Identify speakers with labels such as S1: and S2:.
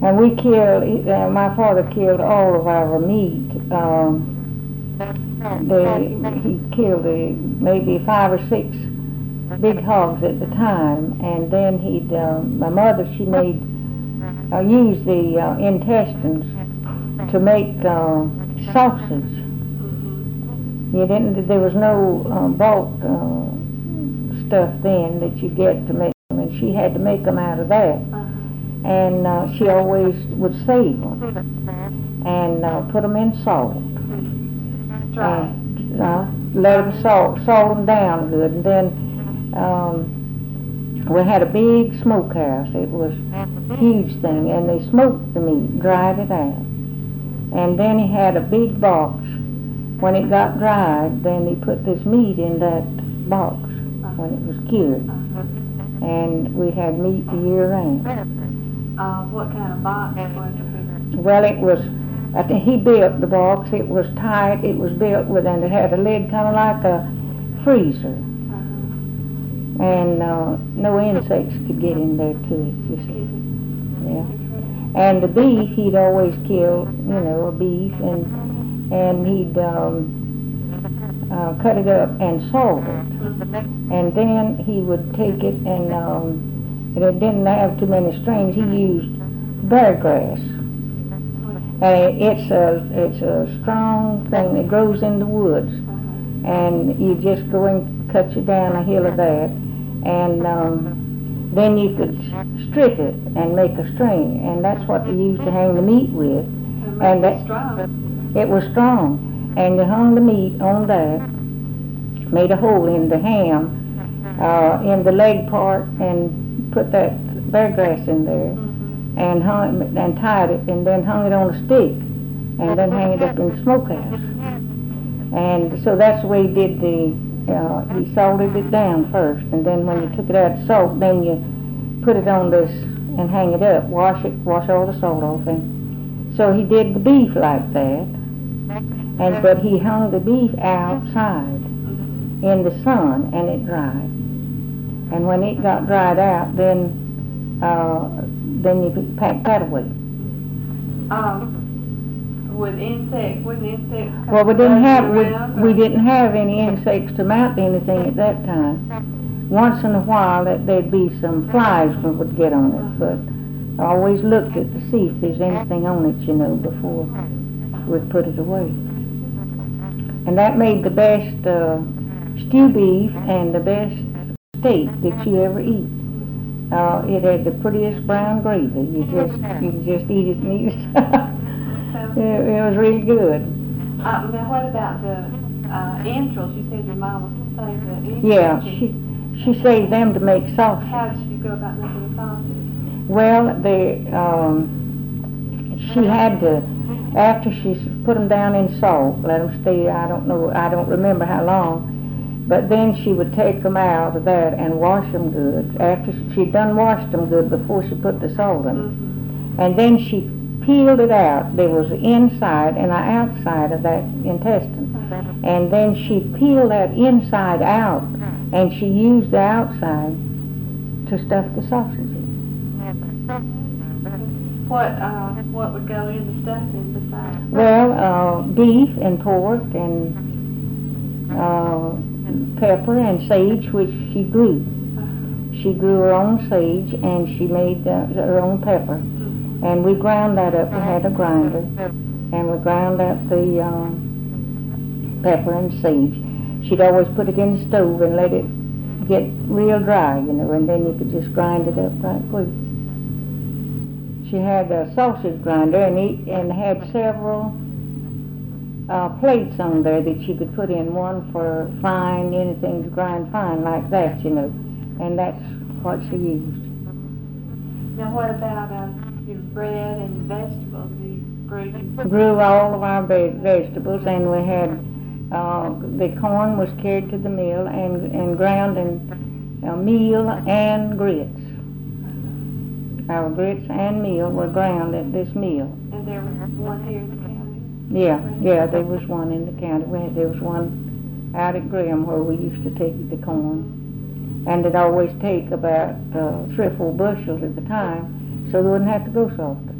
S1: And we killed, my father killed all of our meat. He killed maybe 5 or 6 big hogs at the time, and then my mother, she made, used the intestines to make sausage. There was no bought stuff then that you get to make them, and she had to make them out of that. And she always would save them and put them in salt. Let them salt them down good, and then we had a big smokehouse. It was a huge thing, and they smoked the meat, dried it out, and then he had a big box. When it got dried, then he put this meat in that box when it was cured, and we had meat year round.
S2: What kind of box was it?
S1: Well, it was, I think he built the box. It was tight. It was built with, and it had a lid kind of like a freezer. And no insects could get in there to it, you see. Yeah. And the beef, he'd always kill, a beef, and he'd cut it up and salt it. And then he would take it and it didn't have too many strings. He used bear grass. It's a strong thing that grows in the woods, and you just go and cut you down a hill of that, and then you could strip it and make a string, and that's what they used to hang the meat with.
S2: And that strong.
S1: It was strong, and you hung the meat on that, made a hole in the ham, in the leg part, and put that bear grass in there, and hung it, and tied it, and then hung it on a stick, and then hang it up in the smokehouse. And so that's the way he did he salted it down first, and then when you took it out of salt, then you put it on this and hang it up, wash all the salt off. And so he did the beef like that, but he hung the beef outside in the sun, and it dried. And when it got dried out, then you could pack that away.
S2: Wouldn't insects come?
S1: Well, we didn't have any insects to mount anything at that time. Once in a while there'd be some flies we would get on it, but I always looked to see if there's anything on it, before we'd put it away. And that made the best stew beef and the best steak that you ever eat. It had the prettiest brown gravy. You could just eat it and eat it. It was really good.
S2: Now what about the entrails? You said your mama saved the entrails.
S1: Yeah, she saved them to make sausage.
S2: How did she go about making the sausage?
S1: Well, she had to, after she put them down in salt, let them stay, I don't remember how long, but then she would take them out of that and wash them good. After she'd done washed them good before she put the salt in. And then she peeled it out. There was the inside and the outside of that intestine. And then she peeled that inside out, and she used the outside to stuff the sausage in.
S2: What would go in the stuffing besides?
S1: Well, beef and pork and pepper and sage, which she grew. She grew her own sage, and she made her own pepper. And we ground that up. We had a grinder, and we ground up the pepper and sage. She'd always put it in the stove and let it get real dry, and then you could just grind it up right quick. She had a sausage grinder and had several plates on there that you could put in, one for fine, anything to grind fine like that, and that's what she used.
S2: Now what about your bread and vegetables?
S1: Grew all of our vegetables, and we had the corn was carried to the mill and ground in meal and grits. Our grits and meal were ground at this mill.
S2: And there was one here in the county?
S1: Yeah, there was one in the county. There was one out at Graham where we used to take the corn. And it'd always take about 3 or 4 bushels at the time, so we wouldn't have to go so often.